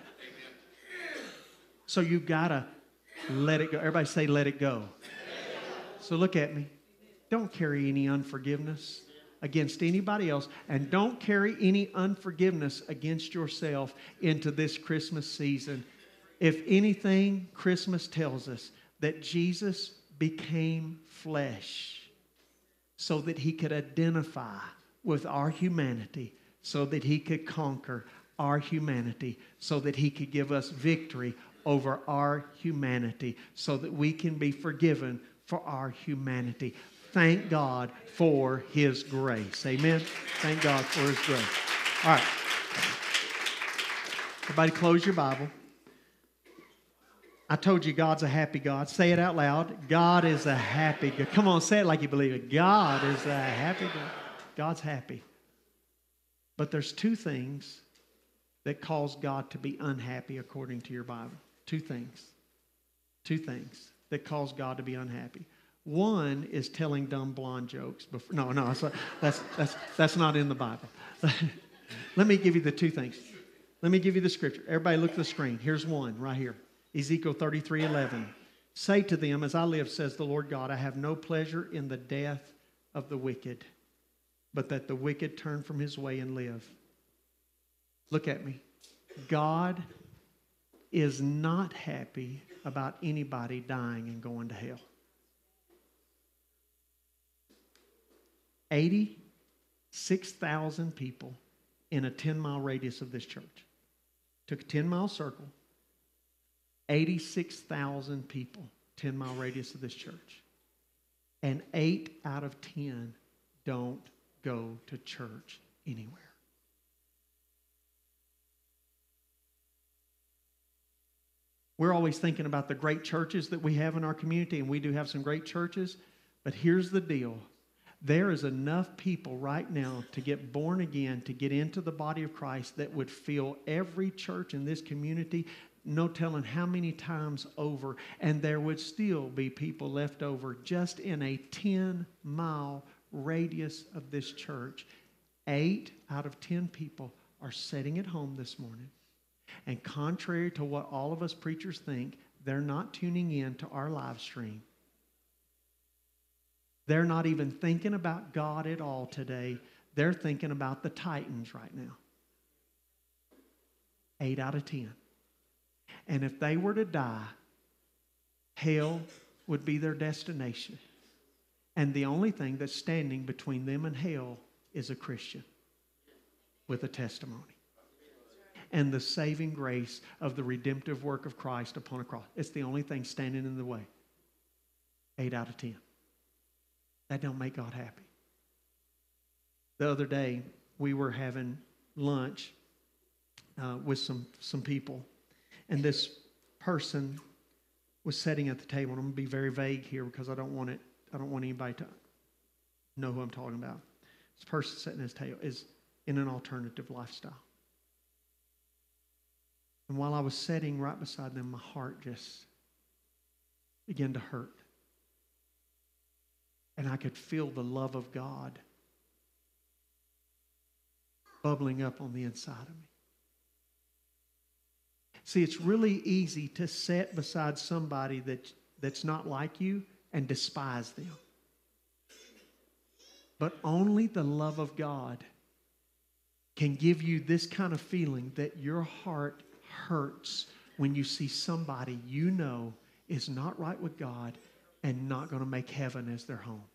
So you've got to let it go. Everybody say, let it go. So look at me. Don't carry any unforgiveness against anybody else. And don't carry any unforgiveness against yourself into this Christmas season. If anything, Christmas tells us that Jesus became flesh so that He could identify with our humanity, so that He could conquer our humanity, so that He could give us victory over our humanity, so that we can be forgiven for our humanity. Thank God for His grace. Amen? Thank God for His grace. All right. Everybody close your Bible. I told you God's a happy God. Say it out loud. God is a happy God. Come on, say it like you believe it. God is a happy God. God's happy. But there's two things that cause God to be unhappy according to your Bible. Two things. Two things that cause God to be unhappy. One is telling dumb blonde jokes. Before, no, no, that's, that's, that's, that's not in the Bible. Let me give you the two things. Let me give you the scripture. Everybody look at the screen. Here's one right here. Ezekiel thirty-three eleven. Say to them, as I live, says the Lord God, I have no pleasure in the death of the wicked, but that the wicked turn from his way and live. Look at me. God is not happy about anybody dying and going to hell. eighty-six thousand people in a ten-mile radius of this church. Took a ten-mile circle, eighty-six thousand people, ten-mile radius of this church. And eight out of ten don't go to church anywhere. We're always thinking about the great churches that we have in our community, and we do have some great churches, but here's the deal. There is enough people right now to get born again, to get into the body of Christ that would fill every church in this community, no telling how many times over, and there would still be people left over just in a ten-mile radius of this church. Eight out of ten people are sitting at home this morning. And contrary to what all of us preachers think, they're not tuning in to our live stream. They're not even thinking about God at all today. They're thinking about the Titans right now. Eight out of ten. And if they were to die, hell would be their destination. And the only thing that's standing between them and hell is a Christian with a testimony. And the saving grace of the redemptive work of Christ upon a cross. It's the only thing standing in the way. Eight out of ten. That don't make God happy. The other day, we were having lunch uh, with some, some people. And this person was sitting at the table. And I'm going to be very vague here because I don't want it. I don't want anybody to know who I'm talking about. This person sitting at his table is in an alternative lifestyle. And while I was sitting right beside them, my heart just began to hurt. And I could feel the love of God bubbling up on the inside of me. See, it's really easy to sit beside somebody that, that's not like you and despise them. But only the love of God can give you this kind of feeling that your heart hurts when you see somebody you know is not right with God and not going to make heaven as their home.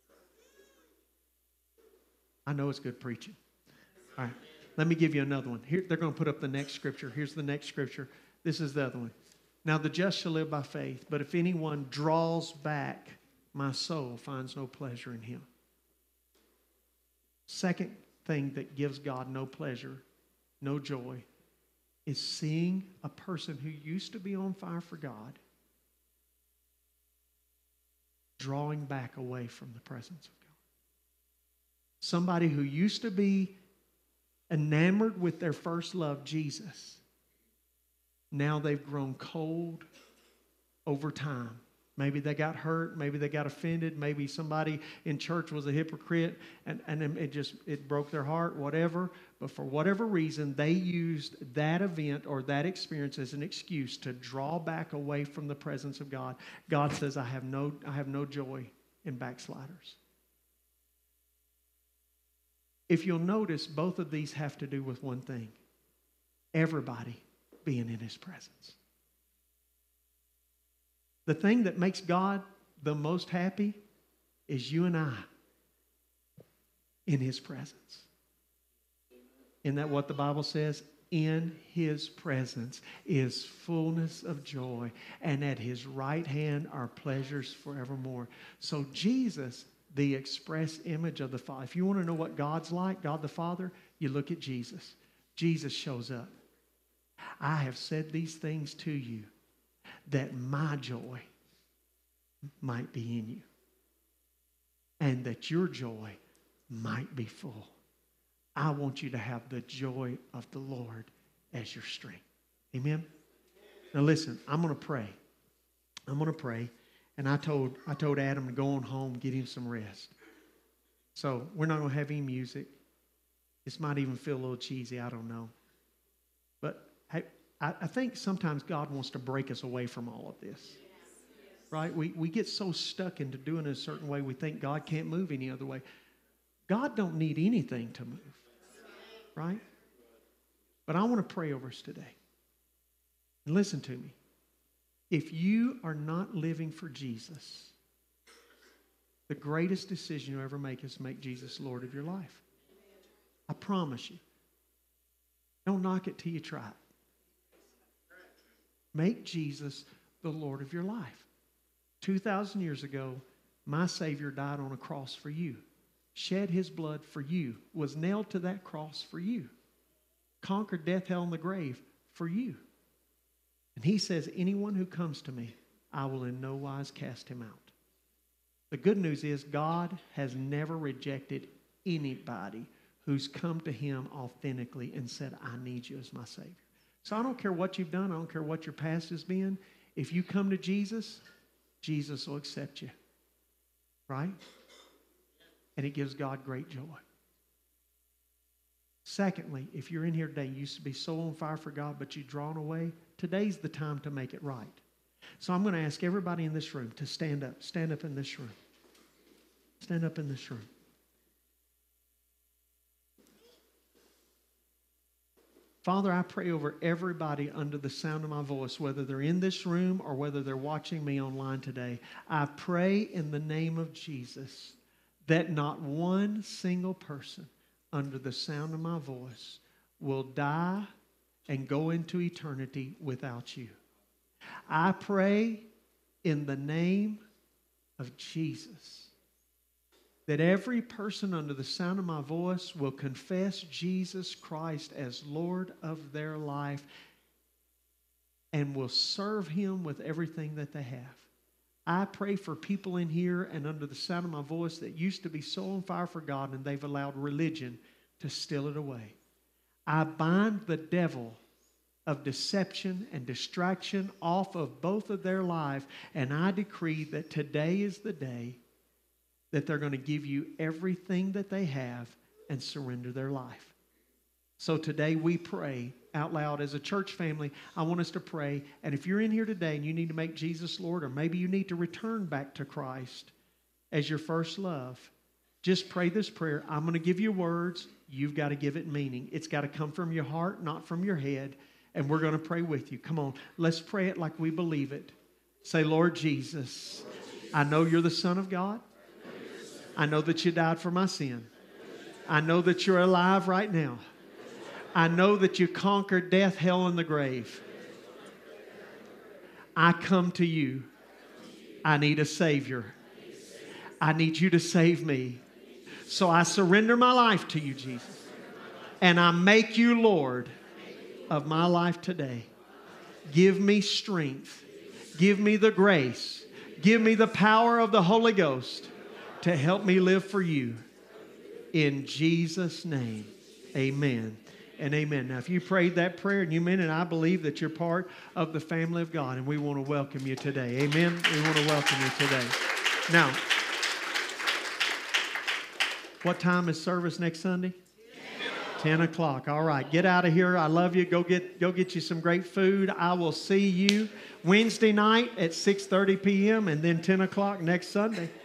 I know it's good preaching. All right, let me give you another one. Here, they're going to put up the next scripture. Here's the next scripture. This is the other one. Now the just shall live by faith, but if anyone draws back, my soul finds no pleasure in him. Second thing that gives God no pleasure, no joy, is seeing a person who used to be on fire for God drawing back away from the presence of God. Somebody who used to be enamored with their first love, Jesus, now they've grown cold over time. Maybe they got hurt. Maybe they got offended. Maybe somebody in church was a hypocrite and, and it just it broke their heart, whatever. But for whatever reason, they used that event or that experience as an excuse to draw back away from the presence of God. God says, I have no, I have no joy in backsliders. If you'll notice, both of these have to do with one thing. Everybody being in His presence. The thing that makes God the most happy is you and I in His presence. Isn't that what the Bible says? In His presence is fullness of joy, and at His right hand are pleasures forevermore. So Jesus, the express image of the Father. If you want to know what God's like, God the Father, you look at Jesus. Jesus shows up. I have said these things to you, that my joy might be in you, and that your joy might be full. I want you to have the joy of the Lord as your strength. Amen? Now listen, I'm going to pray. I'm going to pray, and I told, I told Adam to go on home, get him some rest. So we're not going to have any music. This might even feel a little cheesy, I don't know. But hey, I think sometimes God wants to break us away from all of this, right? We, we get so stuck into doing it a certain way, we think God can't move any other way. God don't need anything to move, right? But I want to pray over us today. And listen to me. If you are not living for Jesus, the greatest decision you'll ever make is to make Jesus Lord of your life. I promise you. Don't knock it till you try it. Make Jesus the Lord of your life. two thousand years ago, my Savior died on a cross for you. Shed His blood for you. Was nailed to that cross for you. Conquered death, hell, and the grave for you. And He says, anyone who comes to me, I will in no wise cast him out. The good news is God has never rejected anybody who's come to Him authentically and said, I need you as my Savior. So I don't care what you've done. I don't care what your past has been. If you come to Jesus, Jesus will accept you. Right? And it gives God great joy. Secondly, if you're in here today, you used to be so on fire for God, but you've drawn away, today's the time to make it right. So I'm going to ask everybody in this room to stand up. Stand up in this room. Stand up in this room. Father, I pray over everybody under the sound of my voice, whether they're in this room or whether they're watching me online today. I pray in the name of Jesus that not one single person under the sound of my voice will die and go into eternity without you. I pray in the name of Jesus that every person under the sound of my voice will confess Jesus Christ as Lord of their life and will serve Him with everything that they have. I pray for people in here and under the sound of my voice that used to be so on fire for God and they've allowed religion to steal it away. I bind the devil of deception and distraction off of both of their life, and I decree that today is the day that they're going to give you everything that they have and surrender their life. So today we pray out loud as a church family. I want us to pray. And if you're in here today and you need to make Jesus Lord, or maybe you need to return back to Christ as your first love, just pray this prayer. I'm going to give you words. You've got to give it meaning. It's got to come from your heart, not from your head. And we're going to pray with you. Come on, let's pray it like we believe it. Say, Lord Jesus, I know you're the Son of God. I know that you died for my sin. I know that you're alive right now. I know that you conquered death, hell, and the grave. I come to you. I need a Savior. I need you to save me. So I surrender my life to you, Jesus. And I make you Lord of my life today. Give me strength. Give me the grace. Give me the power of the Holy Ghost to help me live for you. In Jesus' name, amen and amen. Now, if you prayed that prayer and you meant it, I believe that you're part of the family of God, and we want to welcome you today. Amen. We want to welcome you today. Now, what time is service next Sunday? ten o'clock. All right. Get out of here. I love you. Go get, go get you some great food. I will see you Wednesday night at six thirty p.m. and then ten o'clock next Sunday.